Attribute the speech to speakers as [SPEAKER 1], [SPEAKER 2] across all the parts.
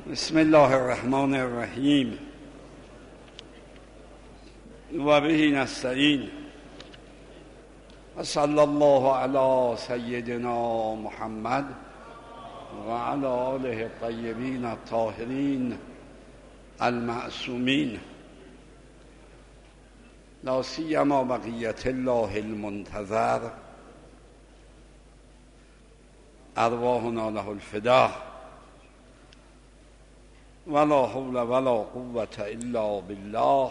[SPEAKER 1] بسم الله الرحمن الرحیم و به نستعین و صلی الله علی سیدنا محمد و علی آله الطیبین الطاهرین المعصومین لا سیما بقیت الله المنتظر ارواحنا له الفداء ولا حول ولا قوة الا بالله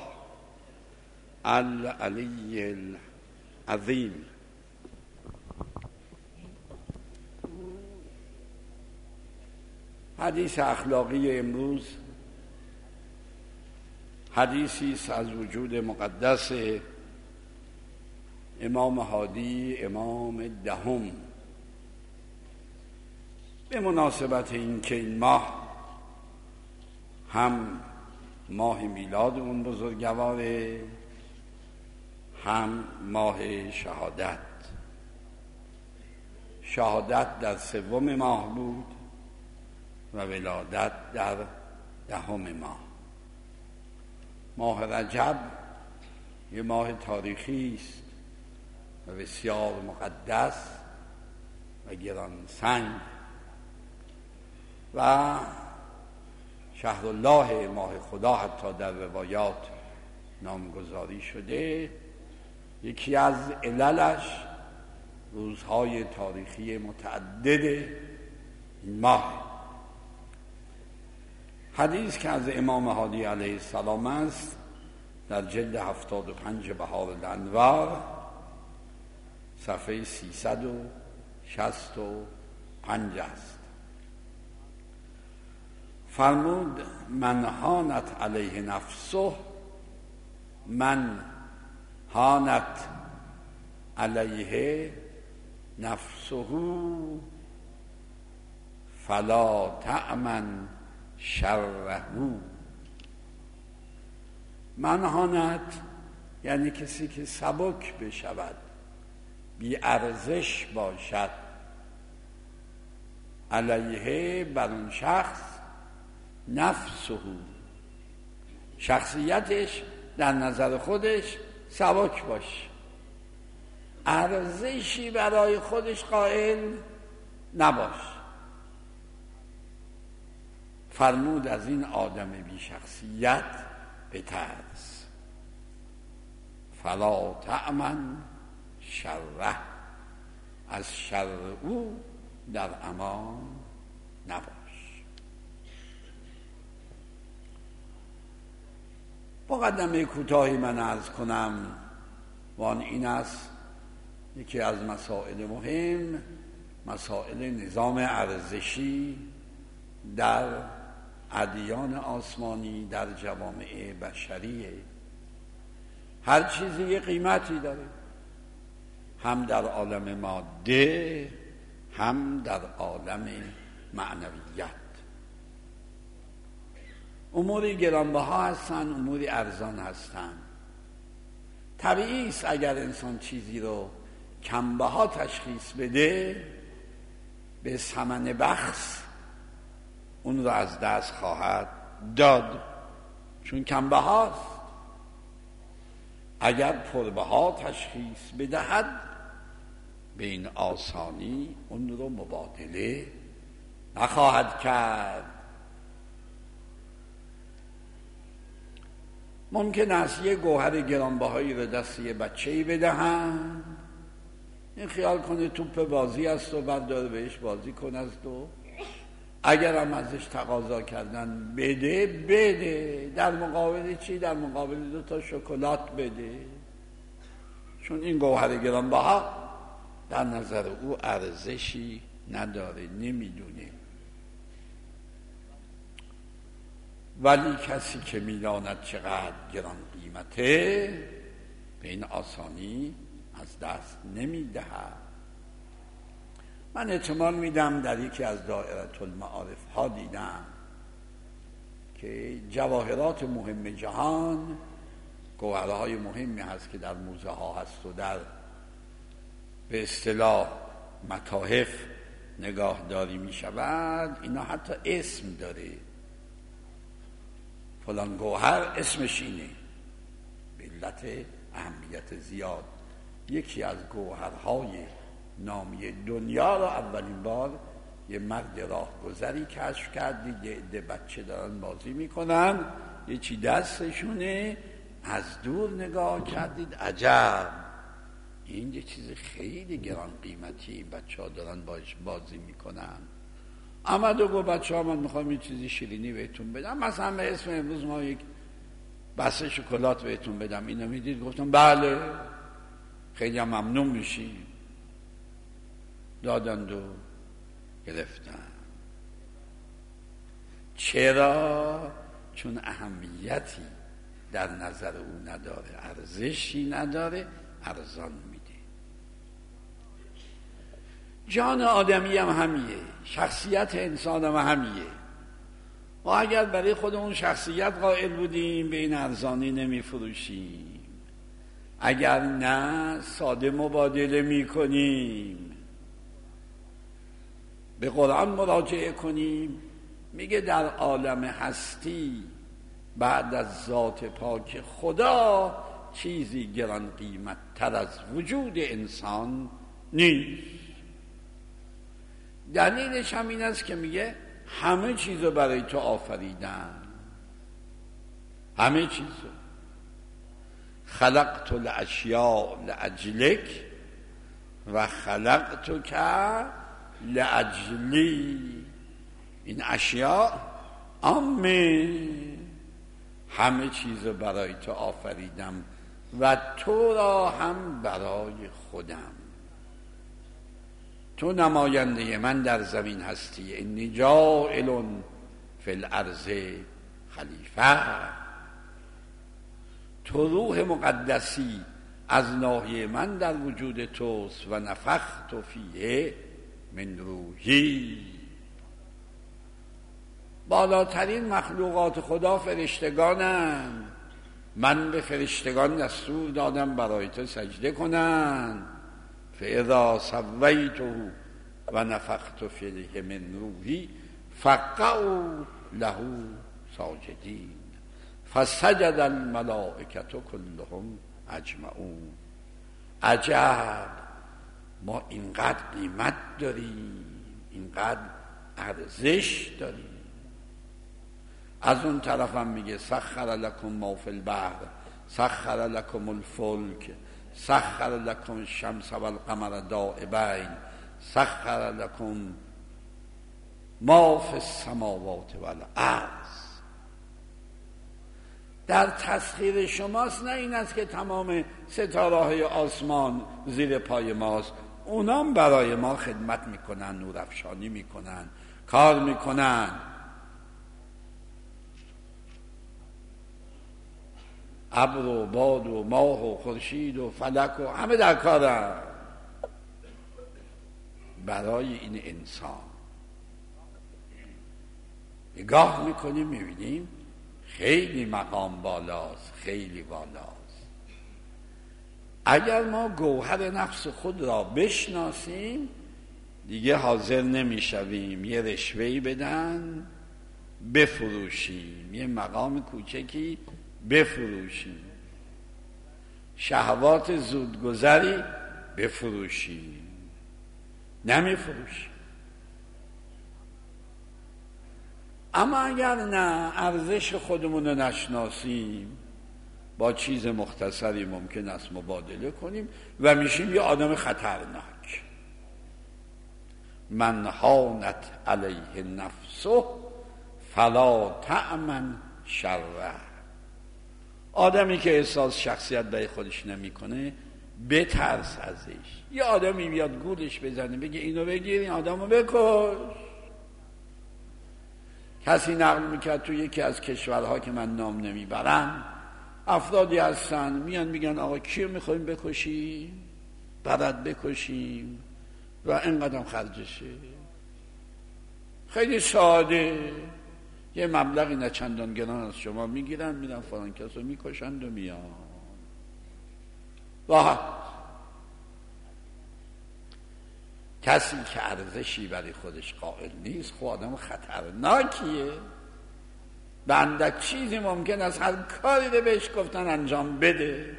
[SPEAKER 1] العلی العظیم. حدیث اخلاقی امروز حدیثی است از وجود مقدس امام هادی، امام دهم، به مناسبت اینکه این ماه هم ماه میلاد اون بزرگواره، هم ماه شهادت در سوم ماه بود و ولادت در دهم ماه. ماه رجب یه ماه تاریخی است و بسیار مقدس و گرانسنگ و شهر الله، ماه خدا حتی در روایات نامگذاری شده. یکی از عللش روزهای تاریخی متعدد این ماه. حدیث که از امام هادی علیه السلام است در جلد 75 بهار الانوار صفحه 365 است. فرمود من هانت علیه نفسه، من هانت علیه نفسه فلا تأمن شره. من هانت یعنی کسی که سبک بشود، بی ارزش باشد، علیه بر اون شخص، نفسه شخصیتش در نظر خودش سبک باش، ارزشی برای خودش قائل نباش. فرمود از این آدم بی شخصیت بترس. فلا تأمن شره، از شر او در امان نباش. مقدمه کوتاهی من عرض کنم و آن این است: یکی از مسائل مهم، مسائل نظام ارزشی در ادیان آسمانی، در جوامع بشریه. هر چیزی یه قیمتی داره، هم در عالم ماده هم در عالم معنویت. اموری گرانبها هستن، اموری ارزان هستن. طبیعی است اگر انسان چیزی رو کمبها تشخیص بده، به ثمن بخس اون رو از دست خواهد داد، چون کمبهاست. اگر پربها تشخیص بدهد، به این آسانی اون رو مبادله نخواهد کرد. ممکن است یه گوهر گرانبهایی رو دست یه بچه‌ای بدهن، این خیال کنه توپ بازی است و بعد داره بهش بازی کند و اگر هم ازش تقاضا کردن بده. در مقابل چی؟ در مقابل 2 شکلات بده. چون این گوهر گرانبها در نظر او ارزشی نداره، نمیدونه. ولی کسی که میداند چقدر گران قیمته، به این آسانی از دست نمیدهد. من احتمال میدم در یکی از دائره المعارف ها دیدم که جواهرات مهم جهان، گوهرهای مهمی هست که در موزه ها هست و در به اصطلاح متاحف نگاهداری می شود. اینا حتی اسم داره، فلان گوهر اسمش اینه، به علت اهمیت زیاد. یکی از گوهرهای نامی دنیا رو اولین بار یه مرد راهگذری کشف کرد. یه عده بچه دارن بازی میکنن، یه چی دستشونه، از دور نگاه کردید، عجب این یه چیز خیلی گران قیمتی، بچه ها دارن باش بازی میکنن. آمد و گفت بچه ها من میخوام یه چیزی شیرینی بهتون بدم، مثلا به اسم امروز ما یک بسته شکلات بهتون بدم، اینو میدید؟ گفتم بله، خیلی هم ممنون میشیم. دادند و گرفتن. چرا؟ چون اهمیتی در نظر او نداره، ارزشی نداره، ارزان میده. جان آدمی هم همیه، شخصیت انسان هم همیه. ما اگر برای خودمون شخصیت قائل بودیم به این ارزانی نمی فروشیم، اگر نه ساده مبادله می کنیم. به قرآن مراجعه کنیم، میگه در عالم هستی بعد از ذات پاک خدا چیزی گران قیمت تر از وجود انسان نیست. دلیلش هم این است که میگه همه چیزو برای تو آفریدم، همه چیزو. خلقت الاشیاء لاجلک و خلقتک لاجلی. این اشیاء عامه، همه چیزو برای تو آفریدم و تو را هم برای خودم. تو نماینده من در زمین هستی، انی جاعل فی الارض خلیفه. تو روح مقدسی از ناحیه من در وجود توست و نفخت فیه من روحی. بالاترین مخلوقات خدا فرشتگانند. من به فرشتگان دستور دادم برای تو سجده کنند. فاذا سویته و نفخت فیه من روحی فقعوا له ساجدین فسجد الملائکة کلهم اجمعون. عجب، ما اینقدر قیمت داریم، اینقدر ارزش داریم. از اون طرف هم میگه سخر لکم ما فی البحر سخر لکم الفلک سخر لکم الشمس و القمر دائبین سخر لکم ما فی السماوات و الارض. در تسخیر شماست، نه این است که تمام ستاره‌های آسمان زیر پای ماست. اونام برای ما خدمت میکنن، نورافشانی میکنن، کار میکنن. ابر و باد و ماه و خورشید و فلک و همه در کارن برای این انسان. نگاه میکنیم میبینیم خیلی مقام بالاست، خیلی بالاست. اگر ما گوهر نفس خود را بشناسیم دیگه حاضر نمیشویم یه رشوه‌ای بدن بفروشیم، یه مقام کوچکی بفروشیم، شهوات زودگذری بفروشیم. نمیفروشیم. اما اگر نه ارزش خودمون رو نشناسیم با چیز مختصری ممکن است مبادله کنیم و میشیم یه آدم خطرناک. من هانت علیه نفسه فلا تأمن شره. آدمی که احساس شخصیت برای خودش نمیکنه بترس ازش. یه آدمی بیاد گولش بزنه بگه اینو بگیر، این آدمو بکش. کسی نقل میکرد تو یکی از کشورها که من نام نمیبرم، افرادی هستن میان میگن آقا کیو میخوایم بکشیم؟ برد بکشیم و اینقدر خرجشه. خیلی ساده، یه مبلغی نه چندان گران از شما میگیرن، میرن فلان کسو میکشند و میان. راحت. کسی که ارزشی برای خودش قائل نیست خب آدم خطرناکیه. به اندک چیزی ممکن است هر کاری رو بهش گفتن انجام بده.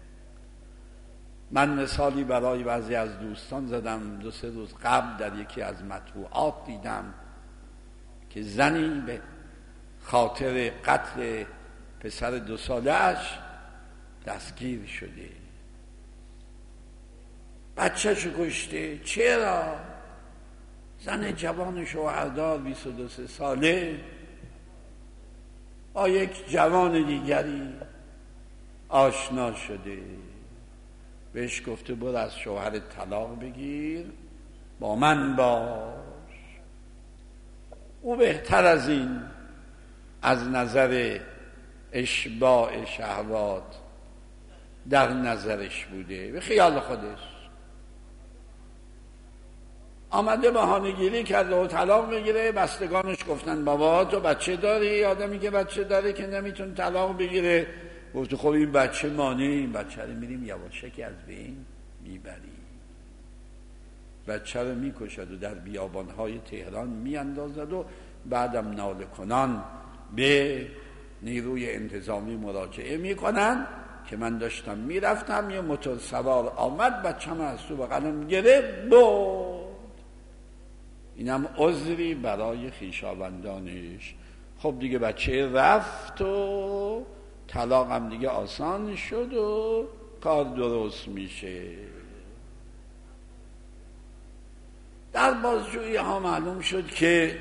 [SPEAKER 1] من مثالی برای بعضی از دوستان زدم. 2-3 روز قبل در یکی از مطبوعات دیدم که زنی به خاطر قتل پسر 2 ساله‌اش دستگیر شده، بچه‌شو کشته. چرا؟ زن جوان شوهردار 22-23 ساله با یک جوان دیگری آشنا شده، بهش گفته برو از شوهرت طلاق بگیر با من باش. او بهتر از این از نظر اشباع شهوات در نظرش بوده، به خیال خودش آمده بهانه‌گیری کرده و طلاق بگیره. بستگانش گفتن بابا تو بچه داری؟ آدمی که بچه داره که نمیتونه طلاق بگیره. گفت خب این بچه مانه، این بچه رو میریم یواشکی از بین میبریم. بچه رو میکشد و در بیابانهای تهران میاندازد و بعدم ناله کنان به نیروی انتظامی مراجعه میکنن که من داشتم میرفتم، یه موتور سوار آمد بچه‌م از تو بغلم گرفت برد. اینم عذری برای خویشاوندانش. خب دیگه بچه رفت و طلاق هم دیگه آسان شد و کار درست میشه. در بازجویی ها معلوم شد که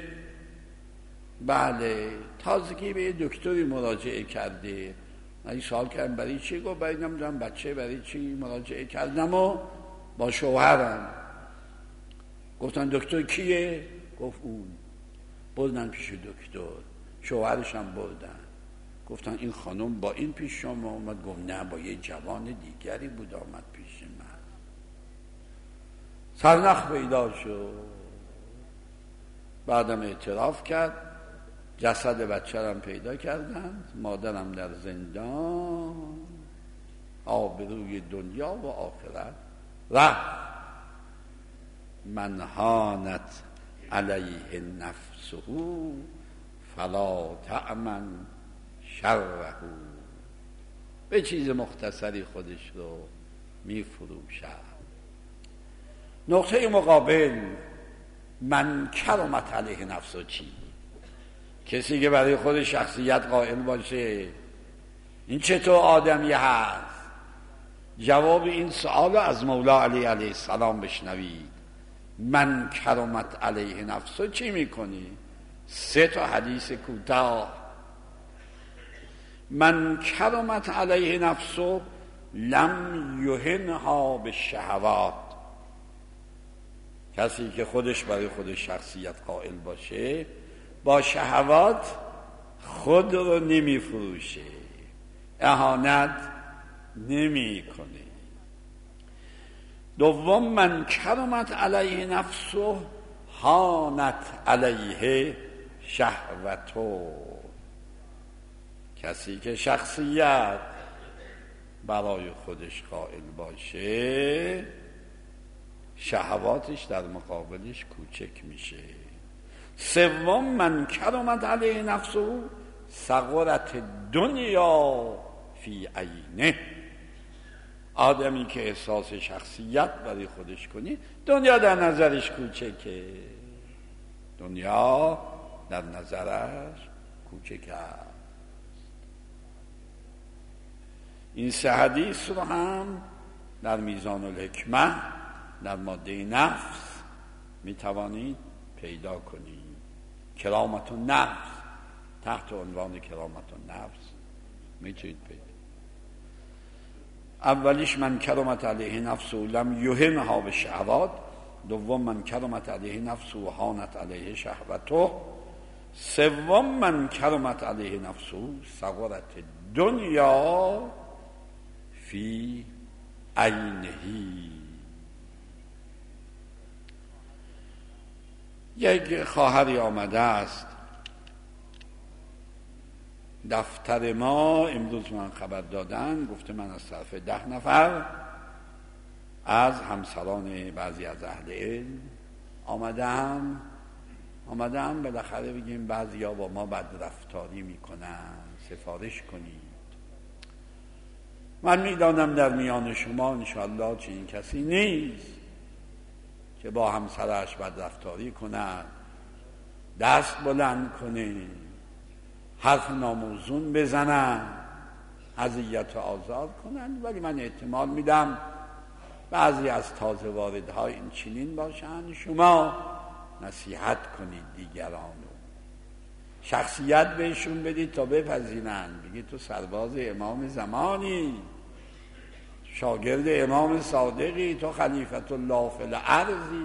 [SPEAKER 1] بله تازگی به دکتری مراجعه کرده. من سوال کردم برای چی؟ گفت برای نمیدونم بچه برای چی مراجعه کردم و با شوهرم. گفتن دکتر کیه؟ گفت اون. بردن پیش دکتر، شوهرش هم بردن. گفتن این خانم با این پیش شما اومد؟ گفت نه با یه جوان دیگری بود آمد پیش من. سرنخ پیدا شد. بعدم اعتراف کرد. جسد بچه هم پیدا کردند، مادرم در زندان، آبروی دنیا و آخرت رفت. من هانت علیه نفسه فلا تأمن شره. به چیز مختصری خودش رو میفروشد. نقطه مقابل من کرمت علیه نفسه چی؟ کسی که برای خود شخصیت قائل باشه این چطور آدمی هست؟ جواب این سوال از مولا علی علیه السلام بشنوید. من کرمت علیه نفسه چی میکنی؟ 3 حدیث کوتاه. من کرمت علیه نفسه لم یهنها بالشهوات. کسی که خودش برای خود شخصیت قائل باشه با شهوات خود رو نمی فروشه، اهانت نمی کنه. دوم من کرمت علیه نفسه هانت علیه شهوتو. کسی که شخصیت برای خودش قائل باشه شهواتش در مقابلش کوچک میشه. سوم من کرمت علیه نفسه صغرت دنیا فی عینه. آدمی که احساس شخصیت برای خودش کنی دنیا در نظرش کوچکه. دنیا در نظرش کوچک است. این 3 حدیث رو هم در میزان الحکمه در ماده نفس میتوانید پیدا کنید. کرامت النفس تحت عنوان کرامت النفس میتونید پیدا. اولیش من کرمت علیه نفسه لم یهنها بالشهوات. دوم من کرمت علیه نفسه و هانت علیه شهوته. سوم من کرمت علیه نفسه صغرت دنیا فی عینهی. یک خواهری آمده است دفتر ما، امروز من خبر دادن، گفته من از طرف 10 نفر از همسران بعضی از اهل علم آمدم. آمدم بالاخره بگیم بعضیا با ما بد رفتاری میکنن، سفارش کنید. من میدانم در میان شما انشاءالله چنین کسی نیست که با همسرش بد رفتاری کند، دست بلند کنه، حرف ناموزون بزنن، اذیت و آزار کنن. ولی من احتمال میدم بعضی از تازه واردها این چنین باشن. شما نصیحت کنید دیگران رو، شخصیت بهشون بدید تا بپذیرن. بگید تو سرباز امام زمانی، شاگرد امام صادقی، تو خلیفت الله فی الارضی،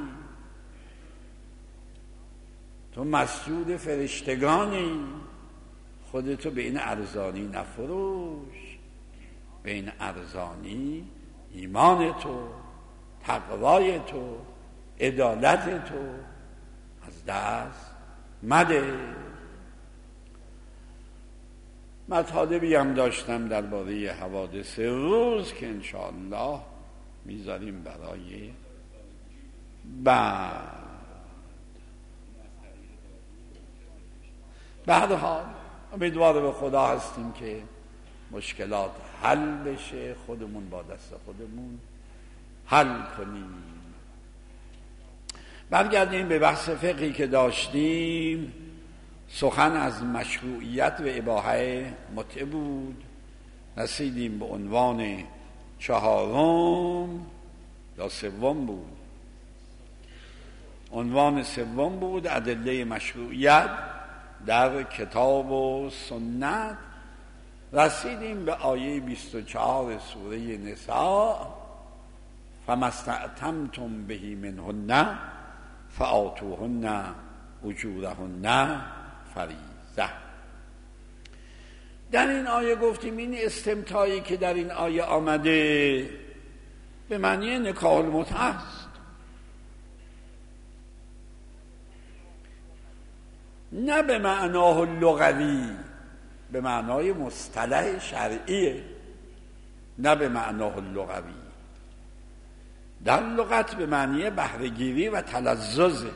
[SPEAKER 1] تو مسجود فرشتگانی. خودتو به این ارزانی نفروش، به این ارزانی ایمان تو، تقوای تو، عدالت تو از دست مده. مطالبی هم داشتم درباره حوادث روز که انشاءالله میذاریم برای بعد حال. امیدوار به خدا هستیم که مشکلات حل بشه، خودمون با دست خودمون حل کنیم. برگردیم به بحث فقهی که داشتیم. سخن از مشروعیت و اباحه متع بود. رسیدیم به عنوان چهارم یا سوم بود. عنوان سوم بود ادله مشروعیت در کتاب و سنت. رسیدیم به آیه 24 سوره نساء: فما استعتمتم به منهن فآتوهن اجورهن فریضه. در این آیه گفتیم این استمتاعی که در این آیه آمده به معنی نکاح المتعه است، نه به معناه لغوی، به معنای مصطلح شرعیه، نه به معناه لغوی. در لغت به معنی بهره‌گیری و تلذذ.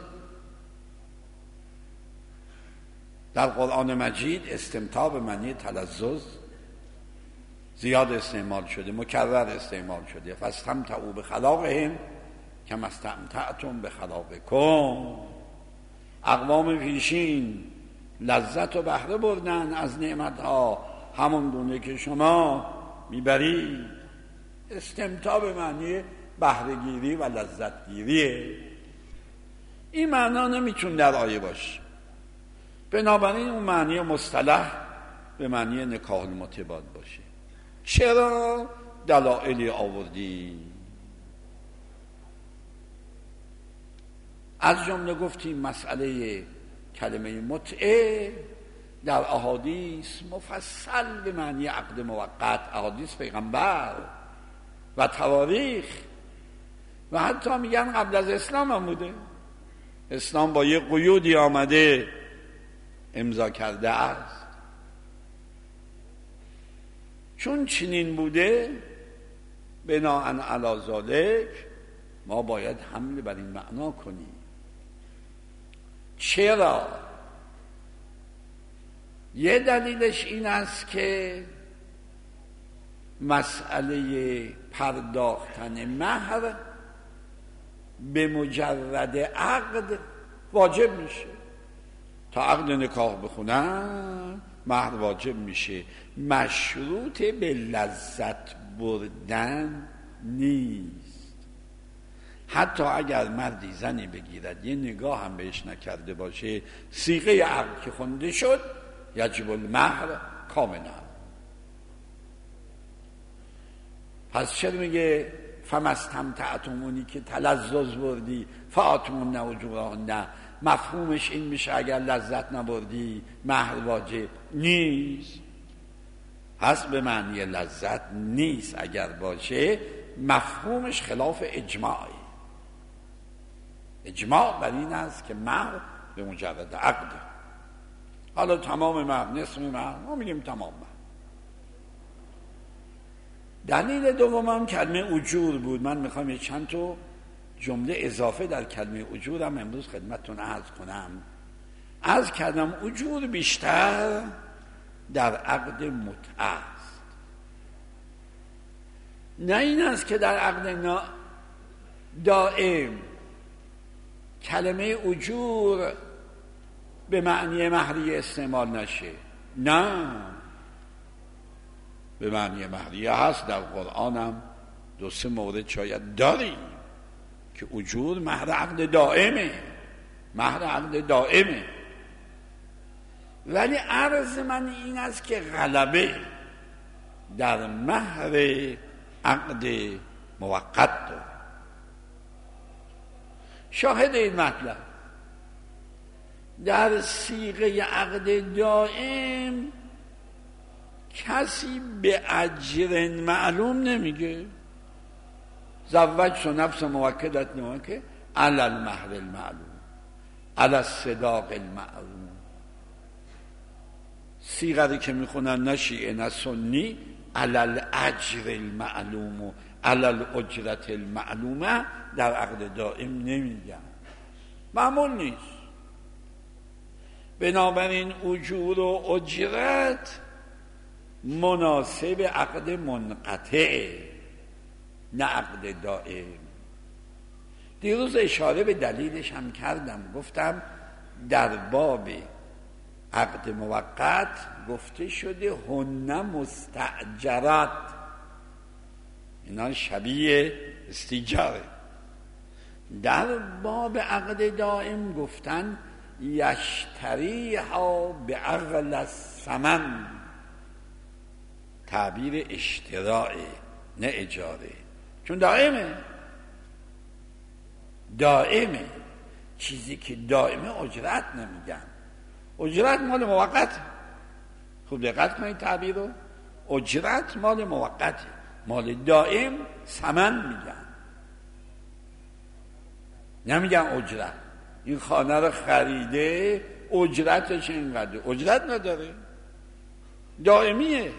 [SPEAKER 1] در قرآن مجید استمتاع به معنی تلذذ زیاد استعمال شده، مکرر استعمال شده. فاستمتعوا بخلاقهم کما استمتعتم بخلاقکم. اقوام پیشین لذت و بهره بردن از نعمتها همون گونه که شما میبرید. استمتاع به معنی بهره‌گیری و لذتگیریه. این معنا نمیتون در آیه باشه، بنابراین اون معنی مصطلح به معنی نکاح المتعه باشه. چرا؟ دلایلی آوردیم. از جمله گفتیم مسئله کلمه متعه در احادیث مفصل به معنی عقد موقت، احادیث پیغمبر و تواریخ، و حتی میگن قبل از اسلام هم بوده. اسلام با یه قیودی آمده امضا کرده است. چون چنین بوده بناء علی ذلک ما باید حمل بر این معنا کنیم. چرا؟ یه دلیلش این است که مسئله پرداختن مهر به مجرد عقد واجب میشه. تا عقد نکاح بخونن مهر واجب میشه، مشروط به لذت بردن نیست. حتی اگر مردی زنی بگیرد یه نگاه هم بهش نکرده باشه، صیغه عقد که خونده شد یجب المهر کاملا. پس چرا میگه فما استمتعتم، اونی که تلذذ بردی، فآتوهن اجورهن؟ مفهومش این میشه اگر لذت نبردی مهر واجب نیست. پس به معنی لذت نیست. اگر باشه مفهومش خلاف اجماعی. اجماع بر این است که مهر به مجرد عقد. حالا تمام مهر، نصف مهر، ما میگیم تمام مهر. دلیل دومم کلمه اجور بود. من میخوام یه چند تا جمله اضافه در کلمه اجورم امروز خدمتتون عرض کنم. عرض کردم اجور بیشتر در عقد متعه است، نه این است که در عقد دائم کلمه اجور به معنی مهریه استعمال نشه. نه، به معنی مهریه هست. در قرآن هم 2-3 مورد شاید داریم که اجور مهر عقد دائمه، مهر عقد دائمه. ولی عرض من این است که غلبه در مهر عقد موقت داره. شاهد این مطلب در صیغه عقد دائم کسی به اجر معلوم نمیگه زوجت نفس موکدت نمکه علی المهر المعلوم علی الصداق المعلوم. صیغه که میخونن نه شیعه نه سنی علی الاجر المعلوم و علی الاجرت المعلومه در عقد دائم نمیگن، معمول نیست. بنابراین اجور و اجرت مناسب عقد منقطع نه عقد دائم. دیروز اشاره به دلیلش هم کردم، گفتم در باب عقد موقت گفته شده هن مستأجرات، اینا شبیه استیجاره. در باب عقد دائم گفتن یشتریها به عقل الثمن، تعبیر اشتراعه نه اجاره، چون دائمه. چیزی که دائمه اجرت نمیگن، اجرت مال موقت. خوب دقت کنید تعبیر رو، اجرت مال موقته، مال دائم ثمن میگن، نمیگن اجرت. این خانه رو خریده اجرتش اینقدر، اجرت نداره، دائمیه.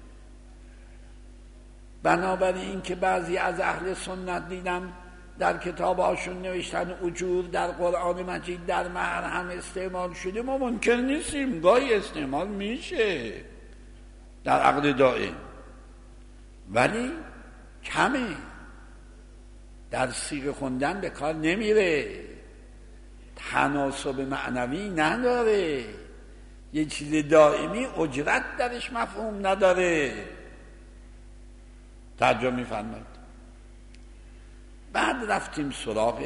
[SPEAKER 1] بنابراین که بعضی از اهل سنت دیدم در کتاب هاشون نوشتن اجور در قرآن مجید در مهر هم استعمال شده، ما منکر نیستیم، گاهی استعمال میشه در عقد دائم، ولی کمه، در صیغه خوندن به کار نمیره، تناسب معنوی نداره، یه چیز دائمی اجرت درش مفهوم نداره. ترجمه می‌فرمایید. بعد رفتیم سراغ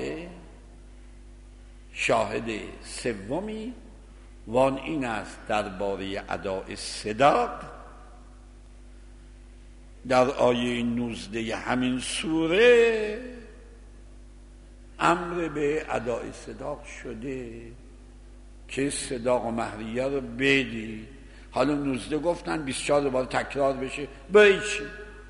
[SPEAKER 1] شاهد سومی، وان این است درباره اداء صداق. در آیه 19 همین سوره امر به اداء صداق شده که صداق و مهریه رو بدی. حالا 19 گفتن 24 بار تکرار بشه، برای چی؟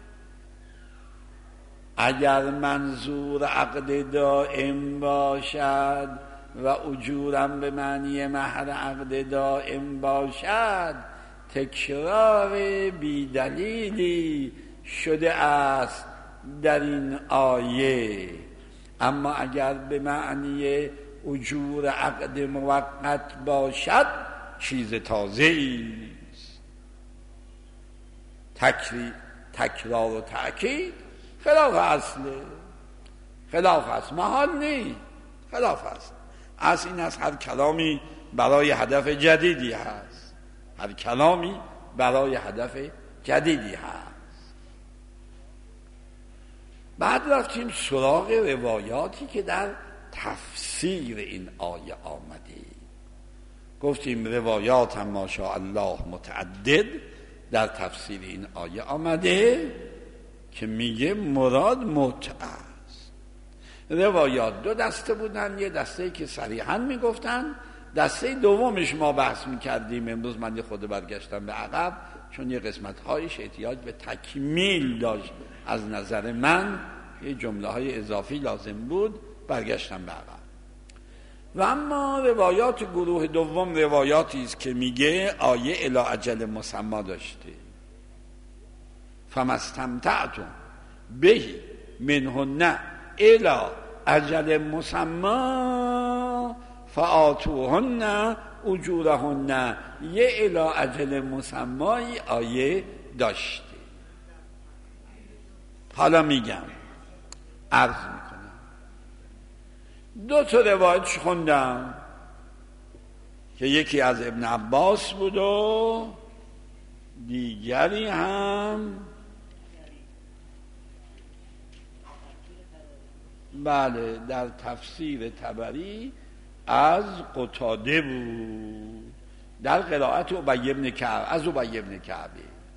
[SPEAKER 1] اگر منظور عقد دائم باشد و اجورم به معنی مهر عقد دائم باشد، تکرار بی دلیلی شده است در این آیه. اما اگر به معنی اجور عقد موقت باشد چیز تازه‌ای است. تکرار و تأکید خلاف اصله، خلاف اصل، محال نیست، خلاف اصل. اصل این است هر کلامی برای هدف جدیدی هست، هر کلامی برای هدف جدیدی هست. بعد رفتیم سراغ روایاتی که در تفسیر این آیه آمده. گفتیم روایات هم ماشاءالله متعدد در تفسیر این آیه آمده که میگه مراد متعه است. روایات 2 دسته بودن، یه دسته که صریحاً میگفتن، دسته دومش ما بحث میکردیم. امروز من یه خود برگشتم به عقب چون یه قسمت‌هایش احتیاج به تکمیل داشت از نظر من، یه جمله‌های اضافی لازم بود، برگشتم به عقب. و اما روایات گروه دوم روایاتی است که میگه آیه الی اجل مسمی داشته، فمستمتعتم به منهن الی اجل مسمی فآتوهن اجورهن یه الی اجل مسمایی آیه داشته. حالا میگم، عرض میکنم، 2 تا روایت خوندم که یکی از ابن عباس بود و دیگری هم بله در تفسیر طبری از قتاده بود، در قرائت ابی بن کعب، از ابی بن کعب.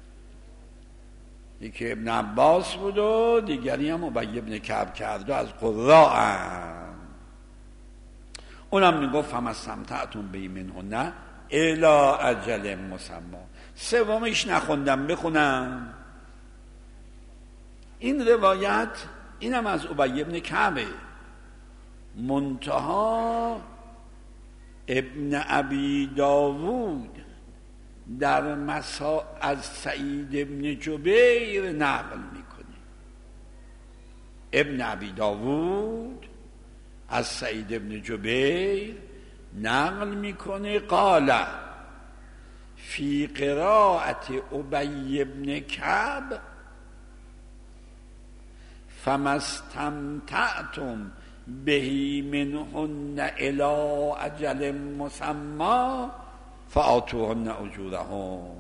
[SPEAKER 1] یکی ابن عباس بود و دیگری هم ابی بن کعب کرد و از قراء هم. اونم میگفت فما استمتعتم به منهن الی اجل مسمی. سومش نخوندم، بخونم. این روایت اینم از ابی بن کعب، منتها ابن ابی داوود در از سعید ابن جبیر نقل میکنه. ابن ابی داوود از سعید ابن جبیر نقل میکنه قال فی قراءت ابی بن کعب فما استمتعتم بهی منهن الی اجل مسمی فآتوهن اجورهن.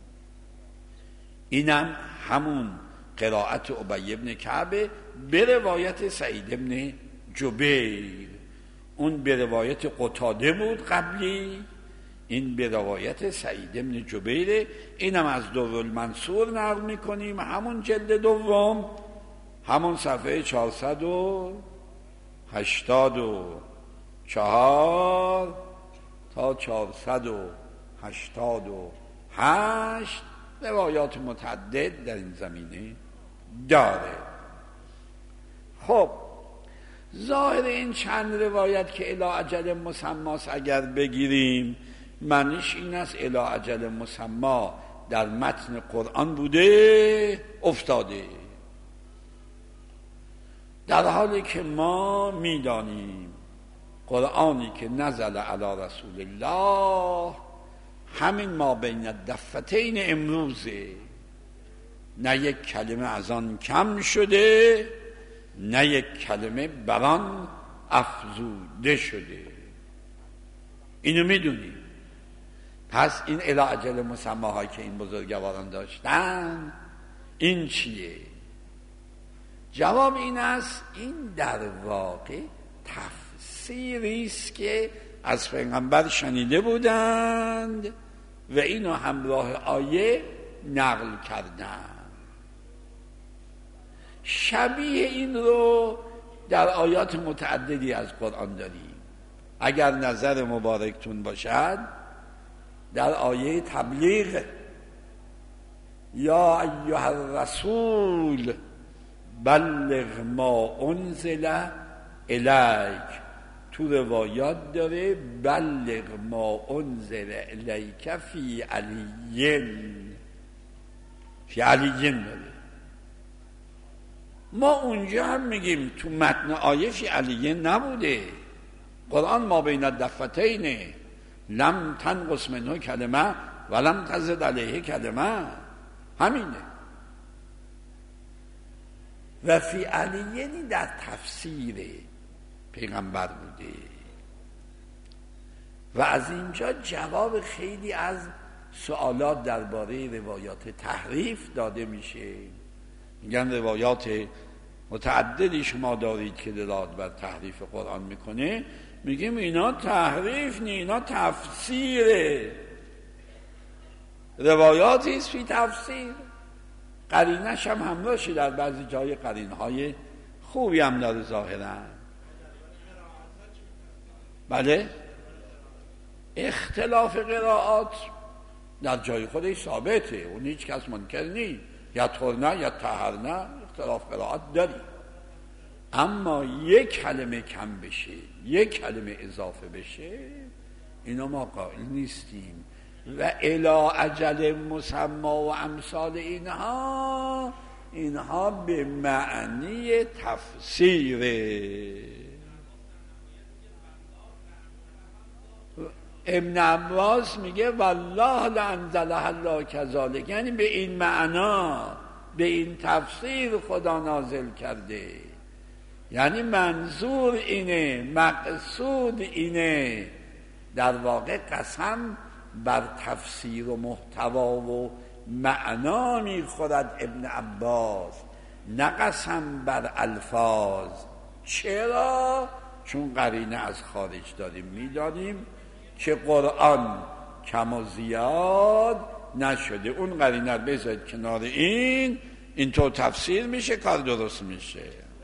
[SPEAKER 1] اینم همون قراءت ابی بن کعب به روایت سعید ابن جبیر. اون به روایت قتاده بود قبلی، این به روایت سعید ابن جبیر. اینم از درالمنصور نقل میکنیم، همون جلد دوم، همون صفحه 484 تا 488 روایات متعدد در این زمینه داره. خب ظاهر این چند روایت که الی اجل مسمی اگر بگیریم، معنیش این است الی اجل مسمی در متن قرآن بوده افتاده، در حالی که ما میدانیم قرآنی که نزل علی رسول الله همین ما بین الدفتین امروزه، نه یک کلمه از آن کم شده نه یک کلمه بران افزوده شده. اینو میدونیم. پس این الی اجل مسمی هایی که این بزرگواران داشتن، این چیه؟ جواب این است این در واقع تفسیری است که از پیغمبر شنیده بودند و اینو همراه آیه نقل کردند. شبیه این رو در آیات متعددی از قرآن داریم. اگر نظر مبارکتون باشد در آیه تبلیغ یا ایها الرسول بلغ ما انزل الیک، تو روایات داره بلغ ما انزل الیک فی علیین، فی علیین داره. ما اونجا هم میگیم تو متن آیه فی علیین نبوده. قرآن ما بین الدفتین لم تنقص منه کلمه ولم تزد علیه کلمه، همینه. و فی علیینی در تفسیر پیغمبر بوده. و از اینجا جواب خیلی از سوالات درباره روایات تحریف داده میشه. میگن روایات متعددی شما دارید که دلالت بر تحریف قرآن میکنه. میگیم اینا تحریف نی، اینا تفسیره، روایاتی است فی تفسیر. قرینش هم همراهشه، در بعضی جای قرینهای خوبی هم داره ظاهرا. بله، اختلاف قرائات در جای خودش ثابته، اون هیچ کس منکر نیست، یا طهرنا یا طهرنا اختلاف قرائات داری. اما یک کلمه کم بشه، یک کلمه اضافه بشه، اینا ما قائل نیستیم. و الی اجل مسمی و امثال اینها به معنی تفسیره. ابن عباس میگه والله لانزلها الله کذالک، یعنی به این معنا، به این تفسیر خدا نازل کرده. یعنی منظور اینه، مقصود اینه. در واقع قسم بر تفسیر و محتوا و معنا میخورد ابن عباس، نه قسم بر الفاظ. چرا؟ چون قرینه از خارج داریم میدانیم که قرآن کم و زیاد نشده. اون قرینه رو بذارید کنار، اینطور تفسیر میشه، کار درست میشه.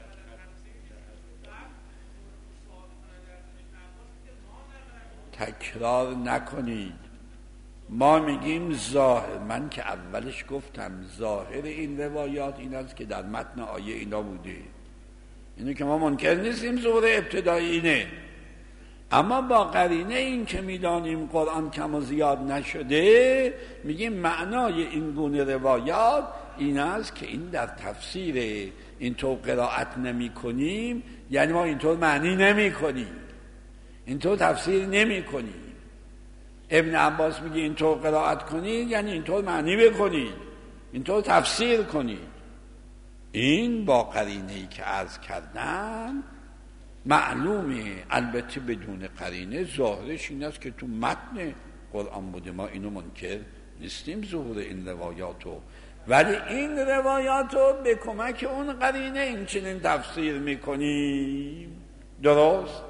[SPEAKER 1] تکرار نکنید. ما میگیم ظاهر، من که اولش گفتم ظاهر این روایات این است که در متن آیه اینا بوده، اینو که ما منکر نیستیم، ظهور ابتدایی اینه. اما با قرینه این که میدانیم قرآن کم و زیاد نشده، میگیم معنای این گونه روایات این است که این در تفسیر اینطور قرائت نمی کنیم، یعنی ما اینطور معنی نمی کنیم، اینطور تفسیر نمی کنیم. ابن عباس میگه اینطور قرائت کنید یعنی اینطور معنی بکنید، اینطور تفسیر کنید. این با قرینه‌ای که عرض کردم معلومه. البته بدون قرینه ظاهرش این است که تو متن قرآن بوده، ما اینو منکر نیستیم ظهور این روایاتو، ولی این روایاتو به کمک اون قرینه این چنین تفسیر میکنیم. درست؟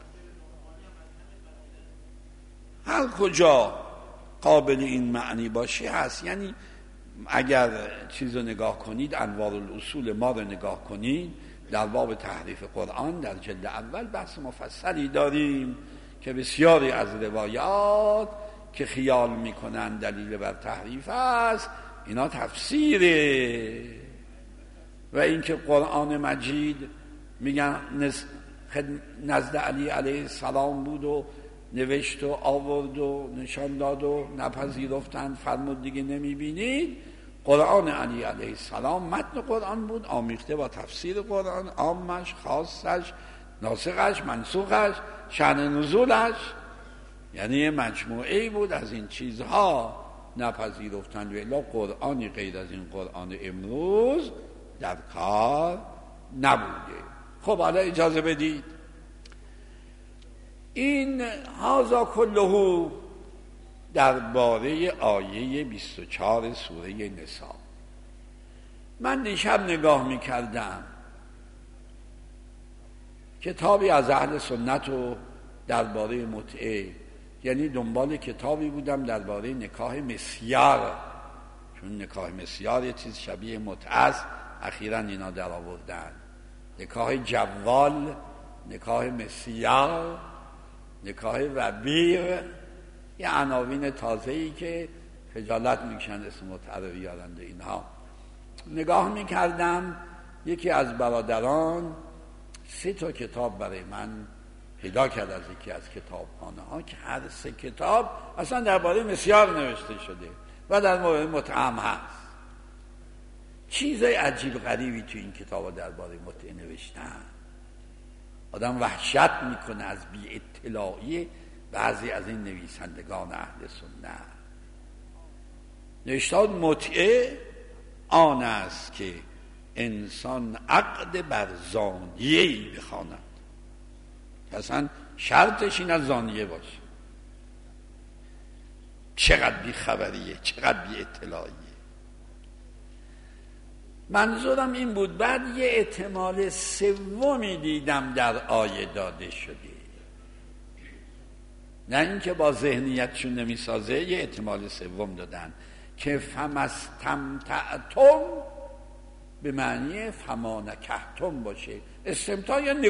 [SPEAKER 1] هر کجا قابل این معنی باشه هست. یعنی اگر چیز رو نگاه کنید، انوار الاصول ما رو نگاه کنید، در باب تحریف قرآن در جلد اول بحث مفصلی داریم که بسیاری از روایات که خیال میکنن دلیل بر تحریف است، اینا تفسیره. و اینکه قرآن مجید میگن نزد علی علیه السلام بود و نوشت و آورد و نشان داد و نپذیرفتند، فرمود دیگه نمیبینید. قرآن علی علیه السلام متن قرآن بود، آمیخته با تفسیر قرآن، عامش، خاصش، ناسخش، منسوخش، شأن نزولش، یعنی مجموعه‌ای بود از این چیزها نپذیرفتند. و الا قرآنی غیر از این قرآن امروز در کار نبوده. خب حالا اجازه بدید این هذا کله درباره آیه 24 سوره نساء. من دیشب نگاه میکردم کتابی از اهل سنت و درباره متعه، یعنی دنبال کتابی بودم درباره نکاح مسیار، چون نکاح مسیار یه چیز شبیه متعه است، اخیراً اینا در آوردن. نکاح جوال، نکاح مسیار، نکاح ربیع، یه عناوین تازه‌ای که خجالت میکشن اسم متعه رو بیارند. اینها نگاه میکردم، یکی از برادران 3 کتاب برای من پیدا کرد از یکی از کتابخانه ها که هر 3 کتاب اصلا درباره مسیار نوشته شده و در مورد متعه هم هست. چیزای عجیب غریبی تو این کتابا درباره متعه نوشتن. آدم وحشت میکنه از بی اطلاعی بعضی از این نویسندگان اهل سنت. نوشتاد متعه آن است که انسان عقد بر زانیه‌ای بخواند، اصلا شرطش این از زانیه باشه. چقدر بی خبریه، چقدر بی اطلاعیه. منظورم این بود. بعد یه احتمال سومی دیدم در آیه داده شده، نه اینکه با ذهنیتشون نمیسازه، یه احتمال سوم دادن که فمستمتعتم به معنی فما نکحتم باشه. استمتاع یا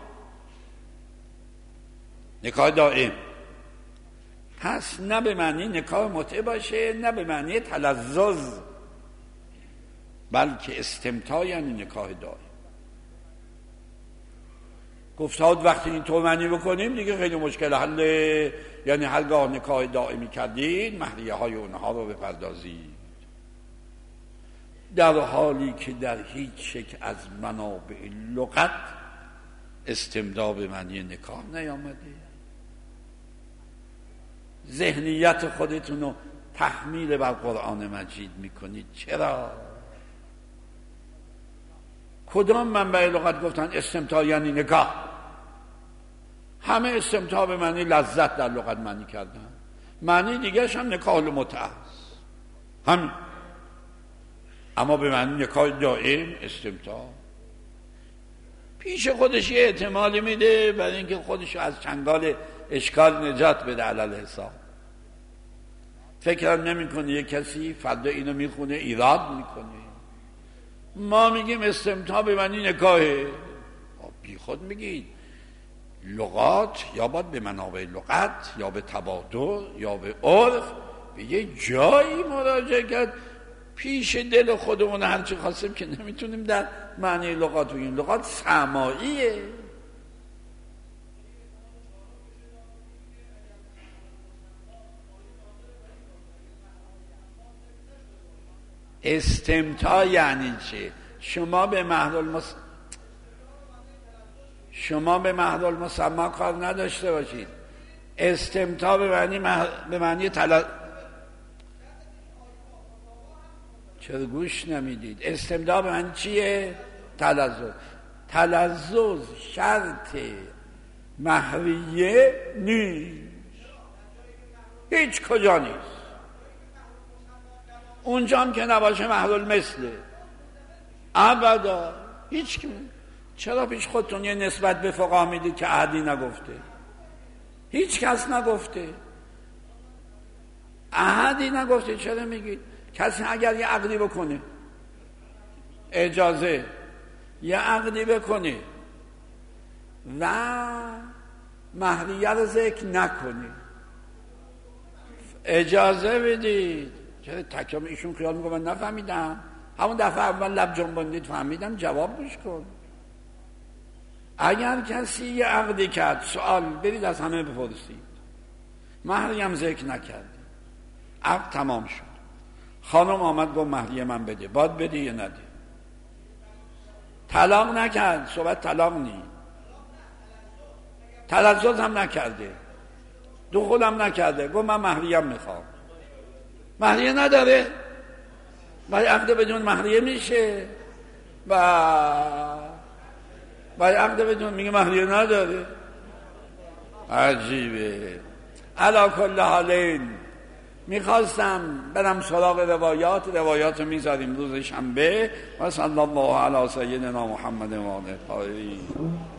[SPEAKER 1] نکاح دائم، پس نه به معنی نکاح متعه باشه، نه به معنی تلذذ، بلکه استمتاع یعنی نکاح دائم. گفتاد وقتی این طور معنی بکنیم دیگه خیلی مشکل حله، یعنی هرگاه نکاح دائمی کردید مهریه های اونها رو بپردازید، در حالی که در هیچ شکل از منابع لغت استمتاع به معنی نکاح نیامده. ذهنیت خودتون رو تحمیل بر قرآن مجید میکنید؟ چرا؟ کدام منبع لغت گفتن استمتاع یعنی نگاه؟ همه استمتاع به معنی لذت در لغت معنی کردن، معنی دیگرش هم نکاح المتعه است همین، اما به معنی نکاح دائم استمتاع. پیش خودش یه احتمالی میده برای اینکه خودش از چنگال اشکال نجات بده علل حساب. فکرم نمیکنه یه کسی فردا اینو میخونه ایراد میکنه. ما میگیم استمتاع به معنی نکاحه، بی خود میگید. لغات یا باید به منابع لغت یا به تبادل یا به عرف به یه جایی مراجعه کرد. پیش دل خودمون هرچی خواستیم که نمیتونیم در معنی لغات بگیم. لغات سماعیه. استمتاع یعنی چه؟ شما به محل المسمى کار نداشته باشید. استمتاع به معنی چرا گوش نمیدید؟ استمتاع به معنی چیه؟ تلذذ. تلذذ شرط محویه نیست، هیچ کجا نیست. اونجا هم که نباشه محل المثله ابدا. هیچ کی. چرا پیش خودتون یه نسبت به فقها میدید که احدی نگفته؟ هیچ کس نگفته، احدی نگفته. چرا میگید؟ کسی اگر یه عقدی بکنه، اجازه یه عقدی بکنه و مهریه رو ذکر نکنه، اجازه بدید. چرا تکرام ایشون خیال میگه من نفهمیدم؟ همون دفعه اول لب جنباندید فهمیدم، جواب گوش کن. اگر کسی یه عقدی کرد، سوال برید از همه بپرسید، مهریه هم ذکر نکردی، عقد تمام شد، خانم آمد گفت مهریه من بده، باید بده یا نده؟ طلاق نکرد، صحبت طلاق نی، تلذذ هم نکرده، دخول هم نکرده، گفت من مهریه میخوام، مهریه نداره، ولی عقد بدون مهریه میشه و عقد بدون میگه مهریه نداره. عجیبه. علی کل حالین میخواستم برم سراغ روایات رو میذاریم روز شنبه. و صلی الله علی سیدنا محمد و آله الطاهرین.